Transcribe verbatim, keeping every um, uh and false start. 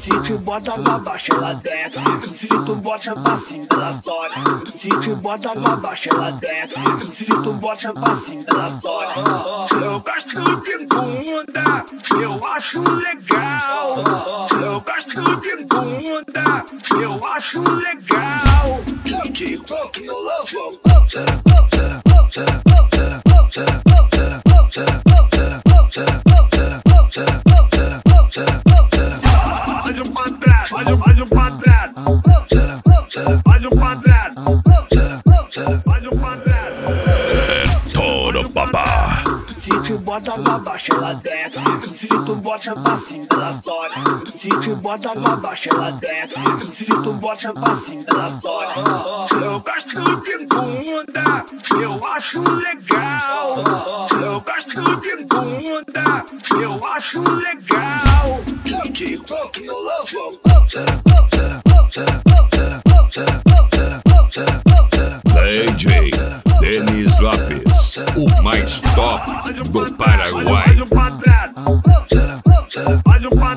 Se tu bota pra baixo, ela desce. Se tu bota pra cima, ela sobe. Se tu bota pra baixo, ela desce. Se tu bota pra cima, ela sobe. Eu gosto de bunda, eu acho legal. Eu gosto de bunda, eu acho legal. Que funk no lovo. Faz um quadrado, faz um, faz um quadrado, faz um quadrado, faz um quadrado. É todo papá. Se tu bota pra baixo, ela desce. Se tu bota pra cima, ela sobe. Se tu bota pra baixo, ela desce. Se tu bota pra cima, ela sobe. Eu gosto de bunda, eu acho legal. Eu gosto de bunda, eu acho legal. Que funk no lovo. D J Denis Lopes, o mais top do Paraguai. Faz um quadrado, faz um quadrado.